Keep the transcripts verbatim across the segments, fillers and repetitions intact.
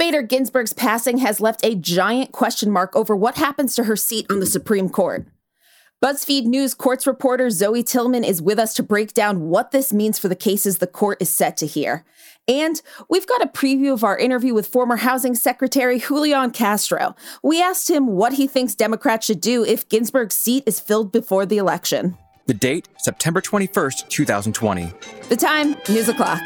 Bader Ginsburg's passing has left a giant question mark over what happens to her seat on the Supreme Court. BuzzFeed News Courts reporter Zoe Tillman is with us to break down what this means for the cases the court is set to hear. And we've got a preview of our interview with former Housing Secretary Julian Castro. We asked him what he thinks Democrats should do if Ginsburg's seat is filled before the election. The date, September twenty-first, twenty twenty. The time, news o'clock.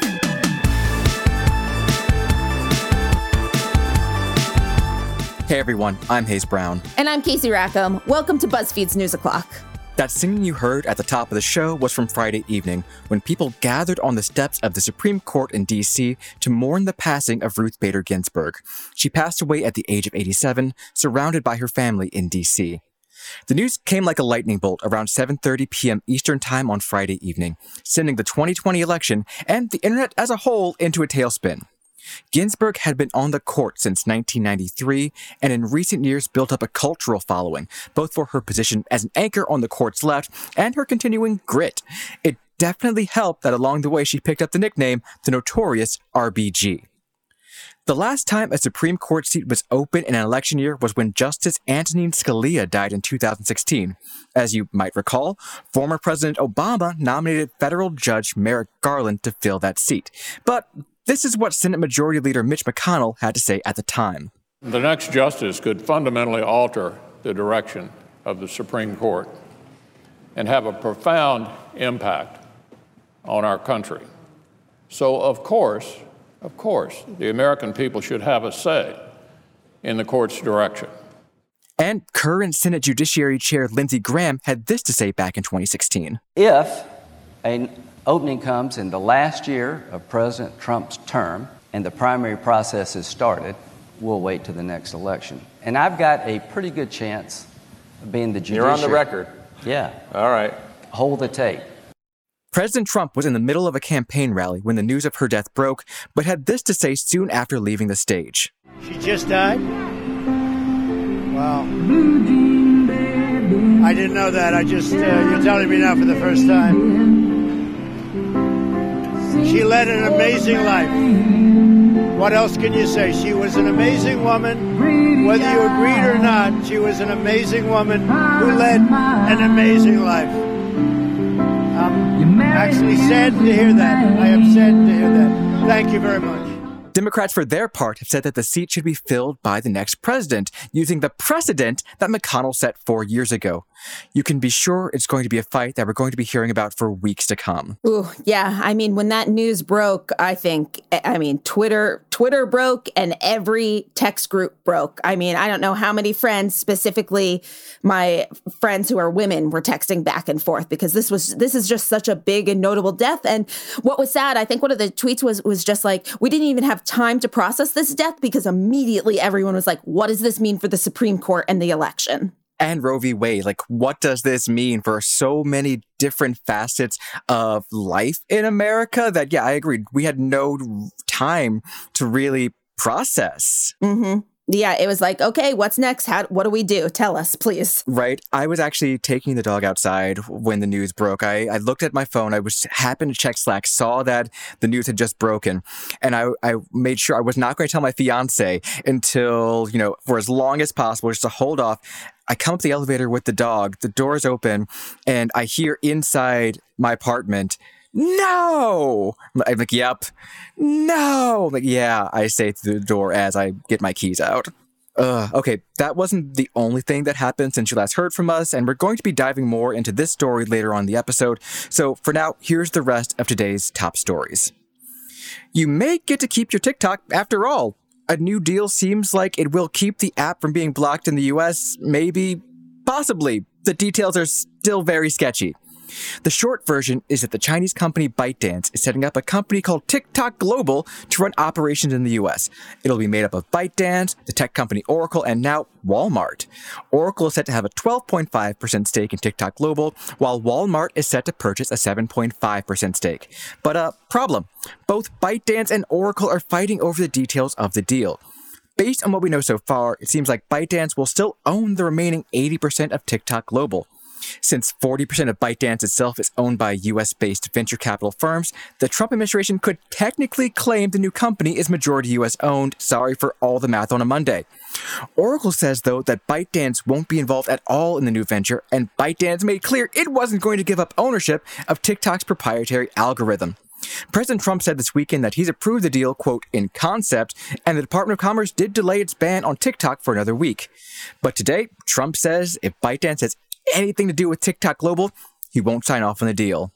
Hey everyone, I'm Hayes Brown. And I'm Casey Rackham. Welcome to BuzzFeed's News O'Clock. That singing you heard at the top of the show was from Friday evening, when people gathered on the steps of the Supreme Court in D C to mourn the passing of Ruth Bader Ginsburg. She passed away at the age of eighty-seven, surrounded by her family in D C. The news came like a lightning bolt around seven thirty p.m. Eastern Time on Friday evening, sending the twenty twenty election and the internet as a whole into a tailspin. Ginsburg had been on the court since nineteen ninety-three and in recent years built up a cultural following, both for her position as an anchor on the court's left and her continuing grit. It definitely helped that along the way she picked up the nickname the Notorious R B G. The last time a Supreme Court seat was open in an election year was when Justice Antonin Scalia died in two thousand sixteen. As you might recall, former President Obama nominated federal Judge Merrick Garland to fill that seat. But this is what Senate Majority Leader Mitch McConnell had to say at the time. The next justice could fundamentally alter the direction of the Supreme Court and have a profound impact on our country. So, of course, of course, the American people should have a say in the court's direction. And current Senate Judiciary Chair Lindsey Graham had this to say back in twenty sixteen. If an opening comes in the last year of President Trump's term and the primary process has started, we'll wait to the next election. And I've got a pretty good chance of being the judiciary. You're on the record. Yeah. All right. Hold the tape. President Trump was in the middle of a campaign rally when the news of her death broke, but had this to say soon after leaving the stage. She just died? Wow. I didn't know that. I just, uh, you're telling me now for the first time. She led an amazing life. What else can you say? She was an amazing woman. Whether you agreed or not, she was an amazing woman who led an amazing life. I'm actually sad to hear that. I am sad to hear that. Thank you very much. Democrats, for their part, have said that the seat should be filled by the next president, using the precedent that McConnell set four years ago. You can be sure it's going to be a fight that we're going to be hearing about for weeks to come. Ooh, yeah. I mean, when that news broke, I think, I mean, Twitter, Twitter broke and every text group broke. I mean, I don't know how many friends, specifically my friends who are women, were texting back and forth because this was, this is just such a big and notable death. And what was sad, I think one of the tweets was, was just like, we didn't even have time to process this death because immediately everyone was like, what does this mean for the Supreme Court and the election? And Roe v. Wade, like, what does this mean for so many different facets of life in America that, yeah, I agree. We had no time to really process. Mm-hmm. Yeah, it was like, okay, what's next? How, what do we do? Tell us, please. Right. I was actually taking the dog outside when the news broke. I, I looked at my phone. I was happened to check Slack, saw that the news had just broken. And I, I made sure I was not going to tell my fiance until, you know, for as long as possible, just to hold off. I come up the elevator with the dog. The door's open, and I hear inside my apartment, no! I'm like, yep. No! I'm like, yeah, I say through the door as I get my keys out. Uh, okay, that wasn't the only thing that happened since you last heard from us, and we're going to be diving more into this story later on in the episode. So for now, here's the rest of today's top stories. You may get to keep your TikTok after all. A new deal seems like it will keep the app from being blocked in the U S. Maybe, possibly. The details are still very sketchy. The short version is that the Chinese company ByteDance is setting up a company called TikTok Global to run operations in the U S. It'll be made up of ByteDance, the tech company Oracle, and now Walmart. Oracle is set to have a twelve point five percent stake in TikTok Global, while Walmart is set to purchase a seven point five percent stake. But a uh, problem. Both ByteDance and Oracle are fighting over the details of the deal. Based on what we know so far, it seems like ByteDance will still own the remaining eighty percent of TikTok Global. Since forty percent of ByteDance itself is owned by U S-based venture capital firms, the Trump administration could technically claim the new company is majority U S-owned. Sorry for all the math on a Monday. Oracle says, though, that ByteDance won't be involved at all in the new venture, and ByteDance made clear it wasn't going to give up ownership of TikTok's proprietary algorithm. President Trump said this weekend that he's approved the deal, quote, in concept, and the Department of Commerce did delay its ban on TikTok for another week. But today, Trump says if ByteDance has anything to do with TikTok Global, he won't sign off on the deal.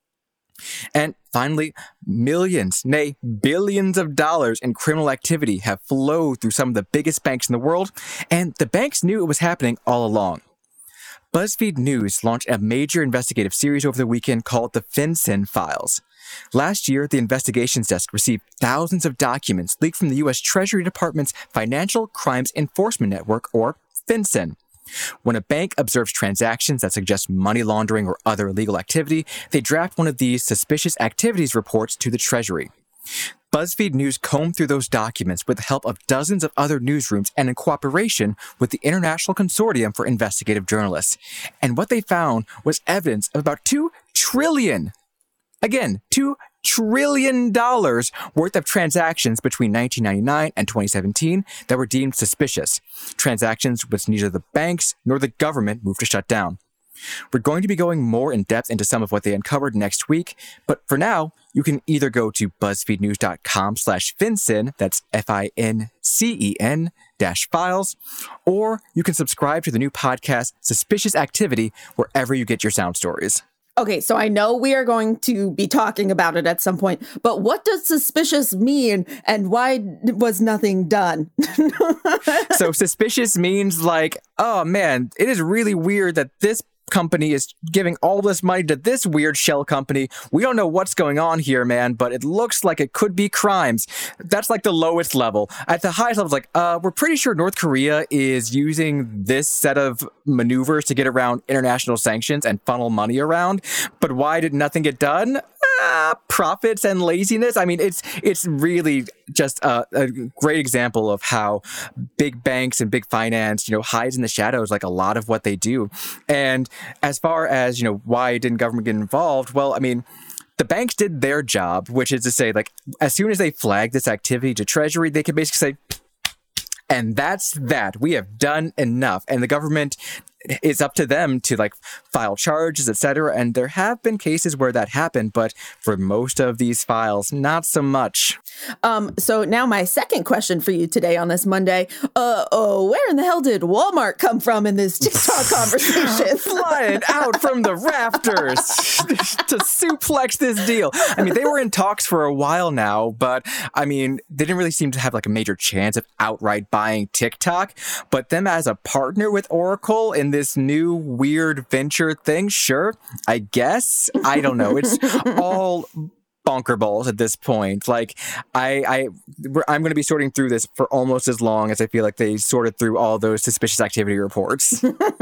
And finally, millions, nay, billions of dollars in criminal activity have flowed through some of the biggest banks in the world, and the banks knew it was happening all along. BuzzFeed News launched a major investigative series over the weekend called the FinCEN Files. Last year, the investigations desk received thousands of documents leaked from the U S Treasury Department's Financial Crimes Enforcement Network, or FinCEN. When a bank observes transactions that suggest money laundering or other illegal activity, they draft one of these suspicious activities reports to the Treasury. BuzzFeed News combed through those documents with the help of dozens of other newsrooms and in cooperation with the International Consortium for Investigative Journalists. And what they found was evidence of about two trillion, again, two trillion dollars worth of transactions between nineteen ninety-nine and twenty seventeen that were deemed suspicious. Transactions which neither the banks nor the government moved to shut down. We're going to be going more in depth into some of what they uncovered next week, but for now, you can either go to buzzfeednews.com slash FinCEN, that's F I N C E N dash files, or you can subscribe to the new podcast, Suspicious Activity, wherever you get your sound stories. Okay, so I know we are going to be talking about it at some point, but what does suspicious mean and why was nothing done? So suspicious means like, oh man, it is really weird that this company is giving all this money to this weird shell company. We don't know what's going on here, man, but it looks like it could be crimes. That's like the lowest level. At the highest level, it's like, uh, we're pretty sure North Korea is using this set of maneuvers to get around international sanctions and funnel money around. But why did nothing get done? Ah, profits and laziness. I mean, it's it's really just a, a great example of how big banks and big finance, you know, hides in the shadows like a lot of what they do. And as far as, you know, why didn't government get involved? Well, I mean, the banks did their job, which is to say, like, as soon as they flag this activity to Treasury, they can basically say, and that's that. We have done enough. And the government, it's up to them to like file charges, et cetera. And there have been cases where that happened, but for most of these files, not so much. Um, so now my second question for you today on this Monday. Uh oh, where in the hell did Walmart come from in this TikTok conversation? Flying out from the rafters to suplex this deal. I mean, they were in talks for a while now, but I mean, they didn't really seem to have like a major chance of outright buying TikTok. But them as a partner with Oracle in this new weird venture thing, sure, I guess. I don't know. It's all bonker balls at this point. Like, I, I, I'm going to be sorting through this for almost as long as I feel like they sorted through all those suspicious activity reports.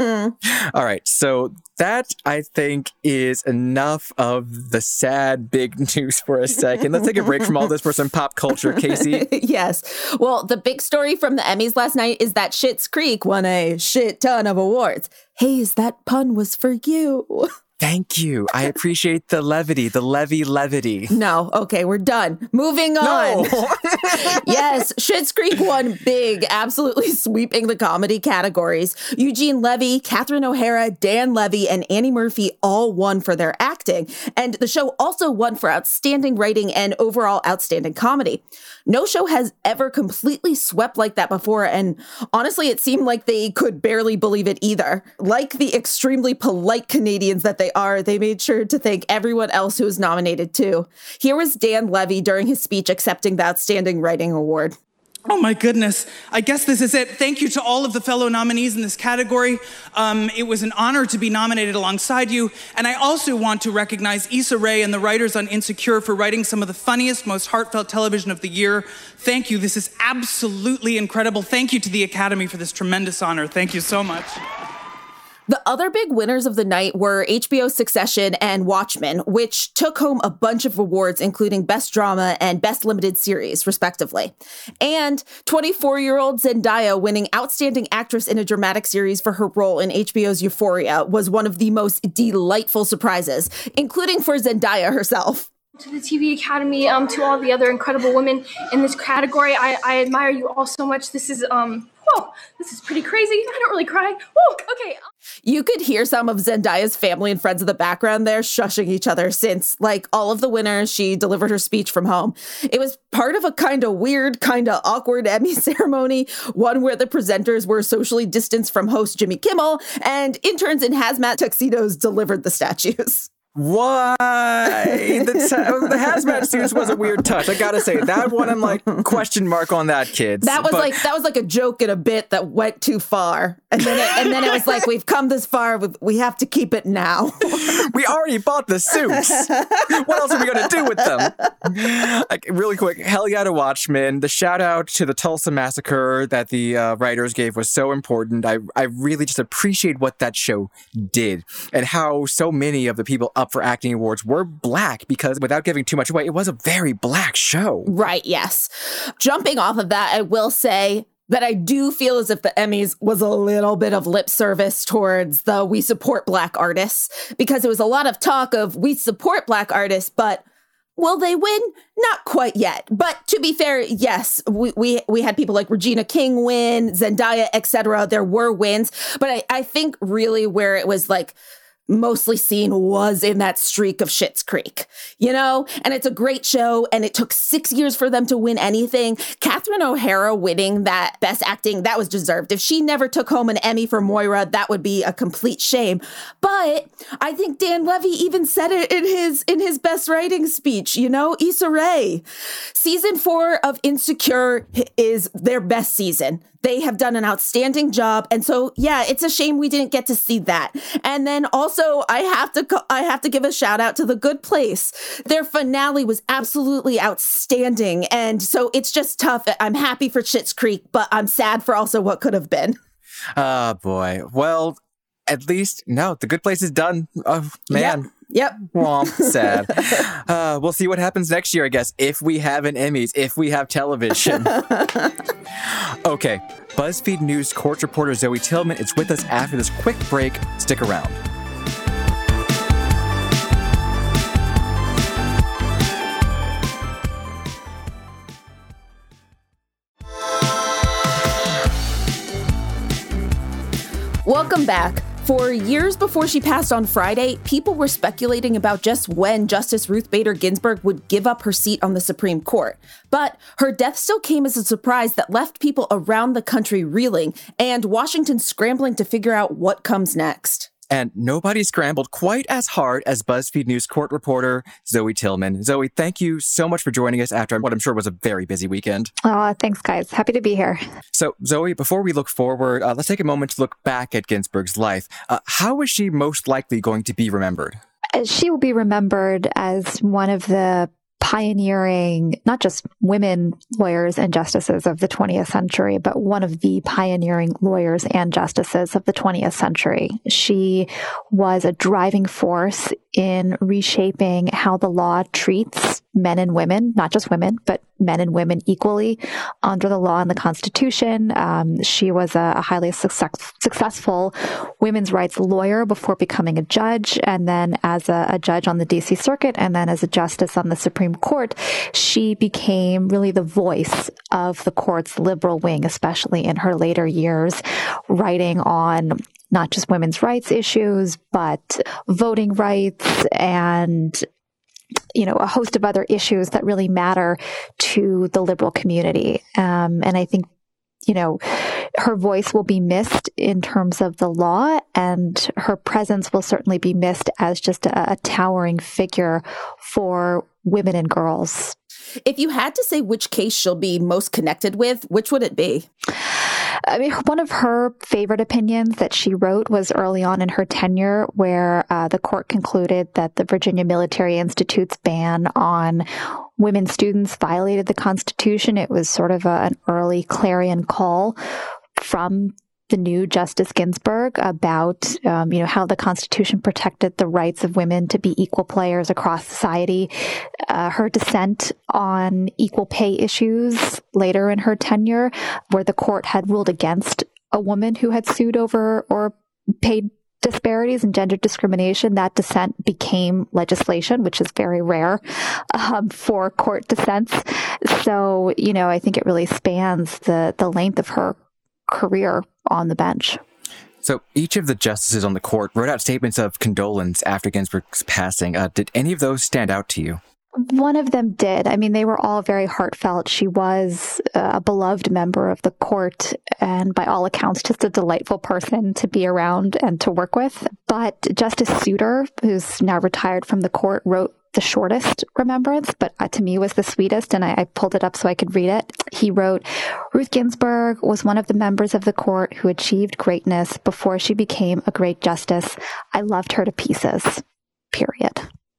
All right, so that, I think, is enough of the sad big news for a second. Let's take a break from all this for some pop culture, Casey. Yes. Well, the big story from the Emmys last night is that Schitt's Creek won a shit ton of awards. Hayes, that pun was for you. Thank you. I appreciate the levity, the levy levity. No. Okay, we're done. Moving on. No. Yes, Schitt's Creek won big, absolutely sweeping the comedy categories. Eugene Levy, Catherine O'Hara, Dan Levy, and Annie Murphy all won for their acting. And the show also won for outstanding writing and overall outstanding comedy. No show has ever completely swept like that before, and honestly, it seemed like they could barely believe it either. Like the extremely polite Canadians that they are, they made sure to thank everyone else who was nominated too. Here was Dan Levy during his speech accepting the Outstanding Writing Award. Oh my goodness, I guess this is it. Thank you to all of the fellow nominees in this category. Um, it was an honor to be nominated alongside you. And I also want to recognize Issa Rae and the writers on Insecure for writing some of the funniest, most heartfelt television of the year. Thank you, this is absolutely incredible. Thank you to the Academy for this tremendous honor. Thank you so much. The other big winners of the night were H B O's Succession and Watchmen, which took home a bunch of awards, including Best Drama and Best Limited Series, respectively. And twenty-four-year-old Zendaya winning Outstanding Actress in a Dramatic Series for her role in H B O's Euphoria was one of the most delightful surprises, including for Zendaya herself. To the T V Academy, um, to all the other incredible women in this category, I, I admire you all so much. This is, um, whoa, this is pretty crazy. I don't really cry. Whoa, okay. You could hear some of Zendaya's family and friends in the background there shushing each other since, like all of the winners, she delivered her speech from home. It was part of a kind of weird, kind of awkward Emmy ceremony, one where the presenters were socially distanced from host Jimmy Kimmel, and interns in hazmat tuxedos delivered the statues. Why? The, t- the hazmat suits was a weird touch. I gotta say, that one, I'm like, question mark on that, kids. That was but, like that was like a joke and a bit that went too far. And then it, and then it was like, we've come this far, we have to keep it now. We already bought the suits. What else are we gonna do with them? Like, really quick, hell yeah to Watchmen. The shout out to the Tulsa Massacre that the uh, writers gave was so important. I, I really just appreciate what that show did and how so many of the people up for acting awards were black, because without giving too much away, it was a very black show. Right, yes. Jumping off of that, I will say that I do feel as if the Emmys was a little bit of lip service towards the we support black artists, because it was a lot of talk of we support black artists, but will they win? Not quite yet. But to be fair, yes, we we, we had people like Regina King win, Zendaya, et cetera. There were wins. But I, I think really where it was like mostly seen was in that streak of Schitt's Creek, you know? And it's a great show, and it took six years for them to win anything. Catherine O'Hara winning that Best Acting, that was deserved. If she never took home an Emmy for Moira, that would be a complete shame. But I think Dan Levy even said it in his in his Best Writing speech, you know? Issa Rae. Season four of Insecure is their best season. They have done an outstanding job. And so, yeah, it's a shame we didn't get to see that. And then also, I have to co- I have to give a shout out to The Good Place. Their finale was absolutely outstanding. And so it's just tough. I'm happy for Schitt's Creek, but I'm sad for also what could have been. Oh, boy. Well, at least, no, The Good Place is done. Oh, man. Yep. Yep. Womp, sad. Uh, we'll see what happens next year, I guess, if we have an Emmys, if we have television. Okay, BuzzFeed News court reporter Zoe Tillman is with us after this quick break. Stick around. Welcome back. For years before she passed on Friday, people were speculating about just when Justice Ruth Bader Ginsburg would give up her seat on the Supreme Court. But her death still came as a surprise that left people around the country reeling and Washington scrambling to figure out what comes next. And nobody scrambled quite as hard as BuzzFeed News court reporter Zoe Tillman. Zoe, thank you so much for joining us after what I'm sure was a very busy weekend. Oh, thanks, guys. Happy to be here. So, Zoe, before we look forward, uh, let's take a moment to look back at Ginsburg's life. Uh, how is she most likely going to be remembered? She will be remembered as one of the pioneering, not just women lawyers and justices of the twentieth century, but one of the pioneering lawyers and justices of the twentieth century. She was a driving force in reshaping how the law treats men and women, not just women, but men and women equally under the law and the Constitution. Um, she was a, a highly success, successful women's rights lawyer before becoming a judge, and then as a, a judge on the D C Circuit, and then as a justice on the Supreme Court. She became really the voice of the court's liberal wing, especially in her later years, writing on not just women's rights issues, but voting rights and, you know, a host of other issues that really matter to the liberal community. Um, and I think, you know, her voice will be missed in terms of the law, and her presence will certainly be missed as just a, a towering figure for women and girls. If you had to say which case she'll be most connected with, which would it be? I mean, one of her favorite opinions that she wrote was early on in her tenure, where uh, the court concluded that the Virginia Military Institute's ban on women students violated the Constitution. It was sort of a, an early clarion call from the new Justice Ginsburg about, um, you know, how the Constitution protected the rights of women to be equal players across society. Uh, her dissent on equal pay issues later in her tenure, where the court had ruled against a woman who had sued over or paid disparities and gender discrimination, that dissent became legislation, which is very rare um, for court dissents. So, you know, I think it really spans the the length of her career on the bench. So each of the justices on the court wrote out statements of condolence after Ginsburg's passing. Uh, did any of those stand out to you? One of them did. I mean, they were all very heartfelt. She was a beloved member of the court and by all accounts, just a delightful person to be around and to work with. But Justice Souter, who's now retired from the court, wrote the shortest remembrance, but uh, to me was the sweetest, and I, I pulled it up so I could read it. He wrote, Ruth Ginsburg was one of the members of the court who achieved greatness before she became a great justice. I loved her to pieces, period.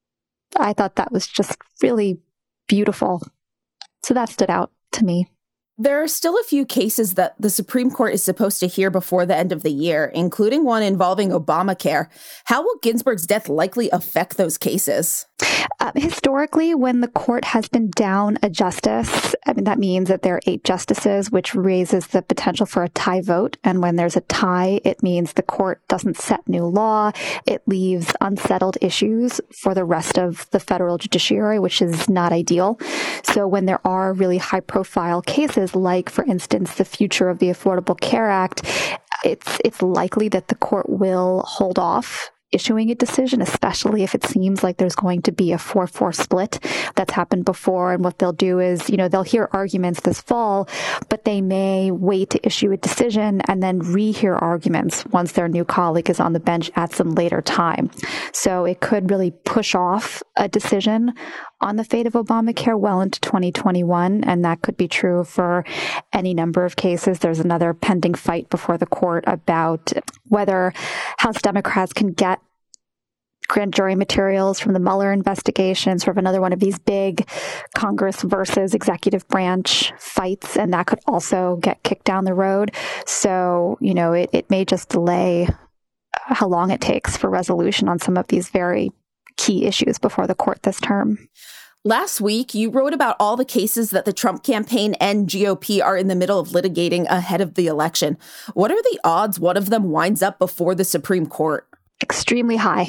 I thought that was just really beautiful. So that stood out to me. There are still a few cases that the Supreme Court is supposed to hear before the end of the year, including one involving Obamacare. How will Ginsburg's death likely affect those cases? Uh, historically, when the court has been down a justice, I mean, that means that there are eight justices, which raises the potential for a tie vote. And when there's a tie, it means the court doesn't set new law. It leaves unsettled issues for the rest of the federal judiciary, which is not ideal. So when there are really high-profile cases, like, for instance, the future of the Affordable Care Act, it's it's likely that the court will hold off issuing a decision, especially if it seems like there's going to be a four four split. That's happened before. And what they'll do is, you know, they'll hear arguments this fall, but they may wait to issue a decision and then rehear arguments once their new colleague is on the bench at some later time. So it could really push off a decision on the fate of Obamacare well into twenty twenty-one. And that could be true for any number of cases. There's another pending fight before the court about whether House Democrats can get grand jury materials from the Mueller investigation, sort of another one of these big Congress versus executive branch fights, and that could also get kicked down the road. So, you know, it, it may just delay how long it takes for resolution on some of these very key issues before the court this term. Last week, you wrote about all the cases that the Trump campaign and G O P are in the middle of litigating ahead of the election. What are the odds one of them winds up before the Supreme Court? Extremely high.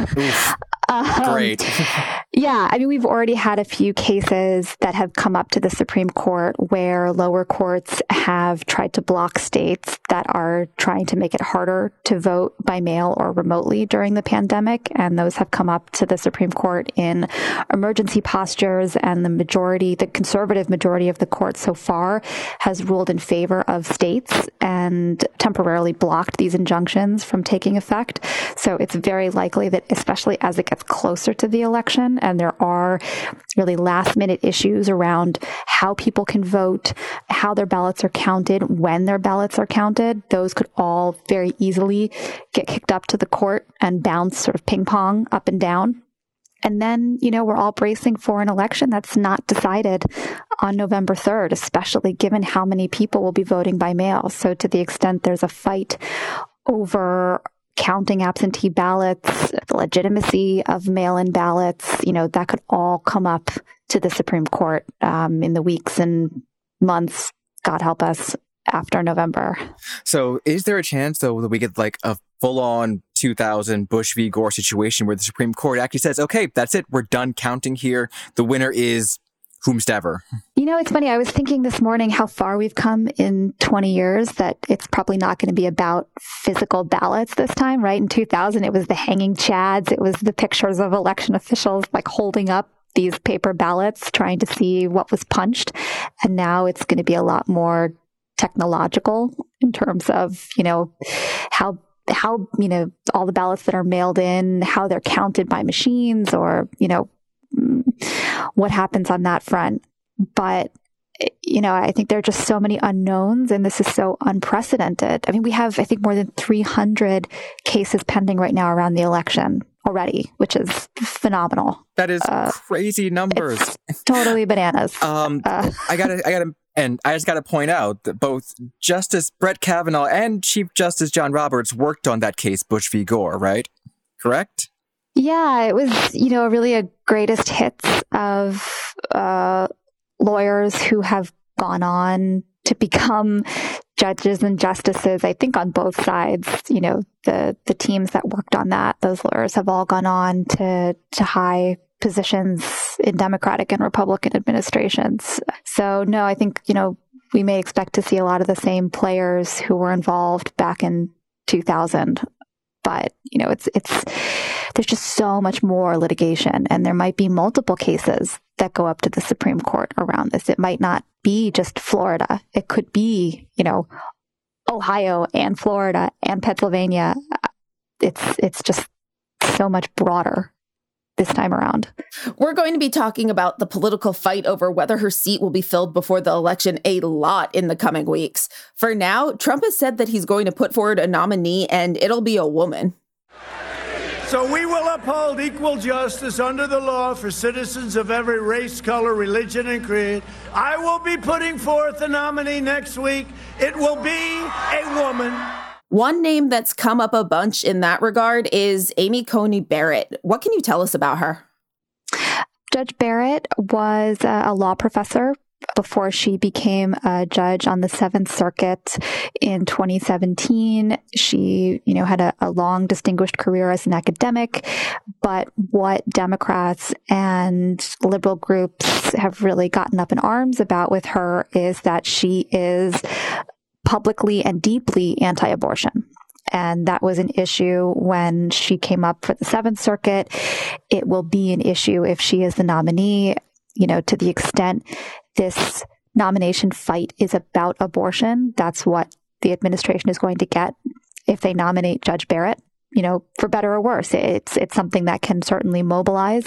um, Great. Yeah, I mean, we've already had a few cases that have come up to the Supreme Court where lower courts have tried to block states that are trying to make it harder to vote by mail or remotely during the pandemic. And those have come up to the Supreme Court in emergency postures. And the majority, the conservative majority of the court so far has ruled in favor of states and temporarily blocked these injunctions from taking effect. So it's very likely that, especially as it gets closer to the election, and there are really last minute issues around how people can vote, how their ballots are counted, when their ballots are counted, those could all very easily get kicked up to the court and bounce sort of ping pong up and down. And then, you know, we're all bracing for an election that's not decided on November third, especially given how many people will be voting by mail. So to the extent there's a fight over counting absentee ballots, the legitimacy of mail-in ballots, you know, that could all come up to the Supreme Court um, in the weeks and months, God help us, after November. So is there a chance, though, that we get like a full-on two thousand Bush v. Gore situation where the Supreme Court actually says, okay, that's it, we're done counting here. The winner is whomstever? You know, it's funny. I was thinking this morning how far we've come in twenty years, that it's probably not going to be about physical ballots this time, right? In two thousand, it was the hanging chads. It was the pictures of election officials like holding up these paper ballots, trying to see what was punched. And now it's going to be a lot more technological in terms of, you know, how how, you know, all the ballots that are mailed in, how they're counted by machines, or, you know, what happens on that front. But, you know, I think there are just so many unknowns, and this is so unprecedented. I mean, we have, I think, more than three hundred cases pending right now around the election already, which is phenomenal. That is uh, crazy numbers. It's totally bananas. Um, uh, I gotta, I gotta And I just got to point out that both Justice Brett Kavanaugh and Chief Justice John Roberts worked on that case, Bush v. Gore, right? Correct? Yeah, it was, you know, really a greatest hits of uh, lawyers who have gone on to become judges and justices, I think on both sides. You know, the the teams that worked on that, those lawyers have all gone on to to high positions in Democratic and Republican administrations. So no, I think, you know, we may expect to see a lot of the same players who were involved back in two thousand. But, you know, it's it's there's just so much more litigation, and there might be multiple cases that go up to the Supreme Court around this. It might not be just Florida. It could be, you know, Ohio and Florida and Pennsylvania. It's it's just so much broader this time around. We're going to be talking about the political fight over whether her seat will be filled before the election a lot in the coming weeks. For now, Trump has said that he's going to put forward a nominee, and it'll be a woman. So we will uphold equal justice under the law for citizens of every race, color, religion, and creed. I will be putting forth a nominee next week. It will be a woman. One name that's come up a bunch in that regard is Amy Coney Barrett. What can you tell us about her? Judge Barrett was a law professor before she became a judge on the Seventh Circuit in twenty seventeen. She, you know, had a, a long, distinguished career as an academic, but what Democrats and liberal groups have really gotten up in arms about with her is that she is publicly and deeply anti-abortion. And that was an issue when she came up for the Seventh Circuit. It will be an issue if she is the nominee, you know, to the extent this nomination fight is about abortion. That's what the administration is going to get if they nominate Judge Barrett, you know, for better or worse. It's, it's something that can certainly mobilize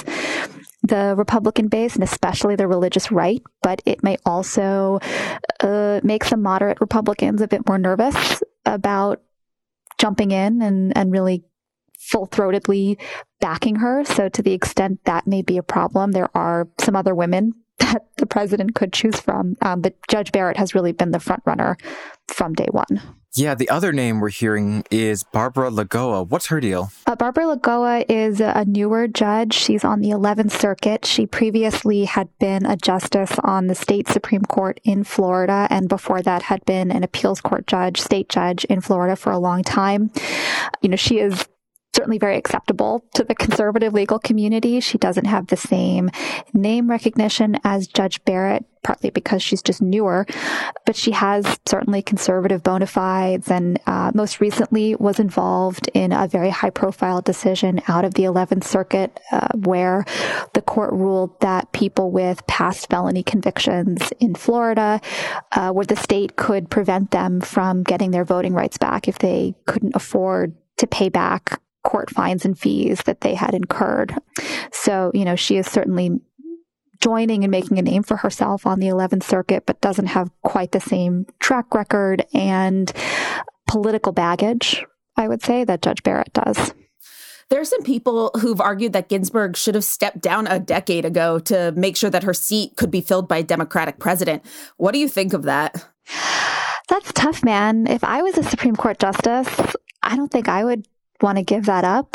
the Republican base and especially the religious right, but it may also uh, make some moderate Republicans a bit more nervous about jumping in and, and really full-throatedly backing her. So to the extent that may be a problem, there are some other women that the president could choose from. Um, but Judge Barrett has really been the front runner from day one. Yeah, the other name we're hearing is Barbara Lagoa. What's her deal? Uh, Barbara Lagoa is a newer judge. She's on the eleventh Circuit. She previously had been a justice on the state Supreme Court in Florida, and before that had been an appeals court judge, state judge in Florida for a long time. You know, she is certainly very acceptable to the conservative legal community. She doesn't have the same name recognition as Judge Barrett, partly because she's just newer, but she has certainly conservative bona fides, and uh, most recently was involved in a very high-profile decision out of the eleventh Circuit uh, where the court ruled that people with past felony convictions in Florida, uh, where the state could prevent them from getting their voting rights back if they couldn't afford to pay back court fines and fees that they had incurred. So, you know, she is certainly joining and making a name for herself on the eleventh Circuit, but doesn't have quite the same track record and political baggage, I would say, that Judge Barrett does. There are some people who've argued that Ginsburg should have stepped down a decade ago to make sure that her seat could be filled by a Democratic president. What do you think of that? That's tough, man. If I was a Supreme Court justice, I don't think I would want to give that up.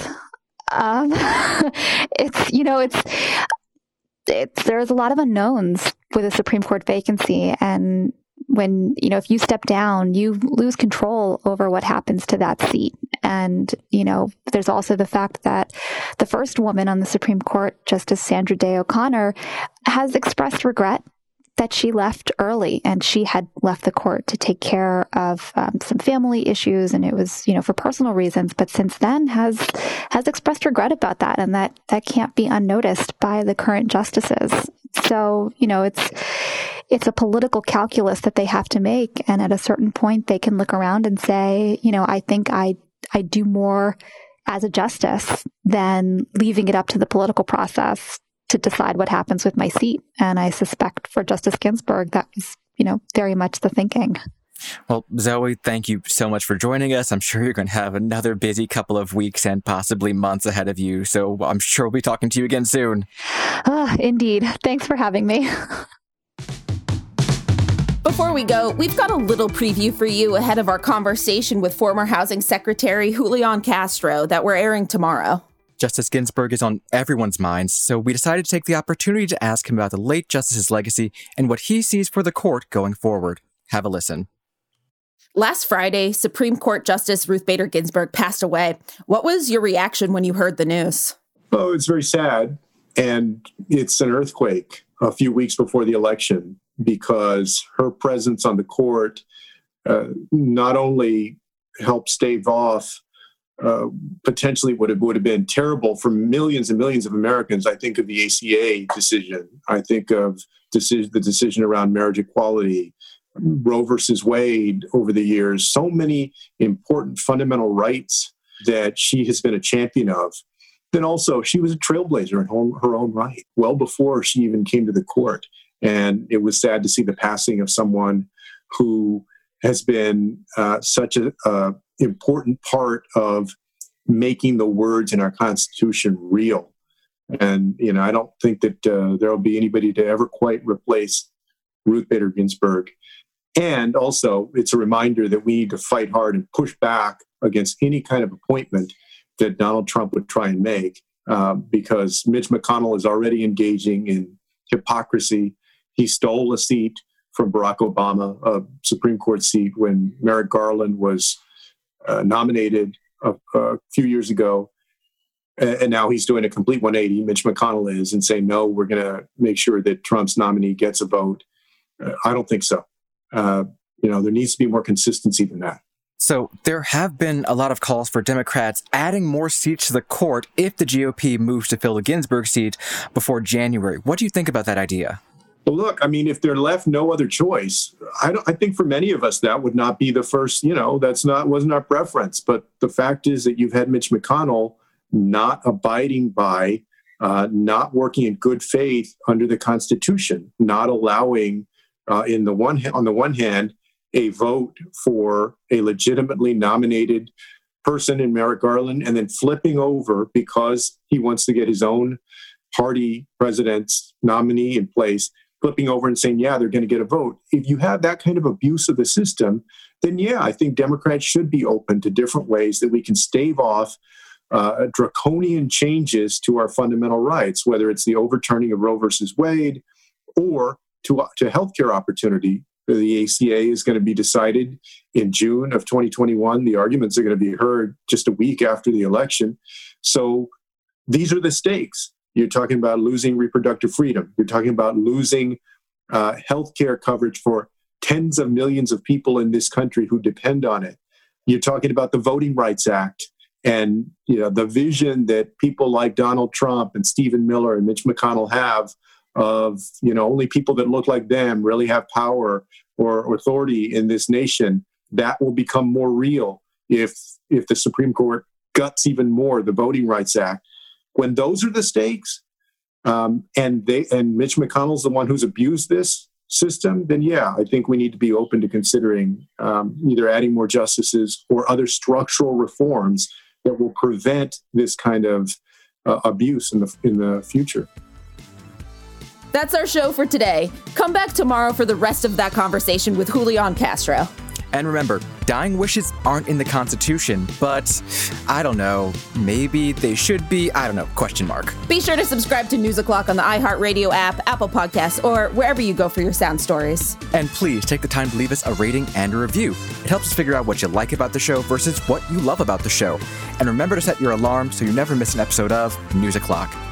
Um, it's, you know, it's, it's, there's a lot of unknowns with a Supreme Court vacancy. And when, you know, if you step down, you lose control over what happens to that seat. And, you know, there's also the fact that the first woman on the Supreme Court, Justice Sandra Day O'Connor, has expressed regret that she left early, and she had left the court to take care of um, some family issues, and it was, you know, for personal reasons, but since then has has expressed regret about that, and that that can't be unnoticed by the current justices. So, you know, it's it's a political calculus that they have to make, and at a certain point they can look around and say, you know, I think I I do more as a justice than leaving it up to the political process to decide what happens with my seat. And I suspect for Justice Ginsburg, that was, you know, very much the thinking. Well, Zoe, thank you so much for joining us. I'm sure you're going to have another busy couple of weeks and possibly months ahead of you. So I'm sure we'll be talking to you again soon. Oh, indeed. Thanks for having me. Before we go, we've got a little preview for you ahead of our conversation with former Housing Secretary Julian Castro that we're airing tomorrow. Justice Ginsburg is on everyone's minds, so we decided to take the opportunity to ask him about the late justice's legacy and what he sees for the court going forward. Have a listen. Last Friday, Supreme Court Justice Ruth Bader Ginsburg passed away. What was your reaction when you heard the news? Oh, it's very sad. And it's an earthquake a few weeks before the election, because her presence on the court uh, not only helped stave off uh, potentially what it would have been terrible for millions and millions of Americans. I think of the A C A decision. I think of decision, the decision around marriage equality, Roe versus Wade over the years. So many important fundamental rights that she has been a champion of. Then also, she was a trailblazer in her own right, well before she even came to the court. And it was sad to see the passing of someone who has been uh, such an uh, important part of making the words in our Constitution real. And, you know, I don't think that uh, there will be anybody to ever quite replace Ruth Bader Ginsburg. And also, it's a reminder that we need to fight hard and push back against any kind of appointment that Donald Trump would try and make, uh, because Mitch McConnell is already engaging in hypocrisy. He stole a seat from Barack Obama, a Supreme Court seat, when Merrick Garland was uh, nominated a, a few years ago. And now he's doing a complete one eighty, Mitch McConnell is, and saying, no, we're going to make sure that Trump's nominee gets a vote. Uh, I don't think so. Uh, you know, there needs to be more consistency than that. So there have been a lot of calls for Democrats adding more seats to the court if the G O P moves to fill the Ginsburg seat before January. What do you think about that idea? Well, look, I mean, if they're left no other choice, I, don't, I think for many of us that would not be the first, you know, that's not, wasn't our preference. But the fact is that you've had Mitch McConnell not abiding by, uh, not working in good faith under the Constitution, not allowing, uh, in the one on the one hand, a vote for a legitimately nominated person in Merrick Garland, and then flipping over because he wants to get his own party president's nominee in place, flipping over and saying, yeah, they're going to get a vote. If you have that kind of abuse of the system, then yeah, I think Democrats should be open to different ways that we can stave off uh, draconian changes to our fundamental rights, whether it's the overturning of Roe versus Wade or to, to healthcare opportunity. The A C A is going to be decided in June of twenty twenty-one. The arguments are going to be heard just a week after the election. So these are the stakes. You're talking about losing reproductive freedom. You're talking about losing uh, health care coverage for tens of millions of people in this country who depend on it. You're talking about the Voting Rights Act and, you know, the vision that people like Donald Trump and Stephen Miller and Mitch McConnell have of, you know, only people that look like them really have power or authority in this nation. That will become more real if if the Supreme Court guts even more the Voting Rights Act. When those are the stakes, um, and they and Mitch McConnell's the one who's abused this system, then yeah, I think we need to be open to considering um, either adding more justices or other structural reforms that will prevent this kind of uh, abuse in the in the future. That's our show for today. Come back tomorrow for the rest of that conversation with Julian Castro. And remember, dying wishes aren't in the Constitution, but I don't know, maybe they should be, I don't know, question mark. Be sure to subscribe to News O'Clock on the iHeartRadio app, Apple Podcasts, or wherever you go for your sound stories. And please take the time to leave us a rating and a review. It helps us figure out what you like about the show versus what you love about the show. And remember to set your alarm so you never miss an episode of News O'Clock.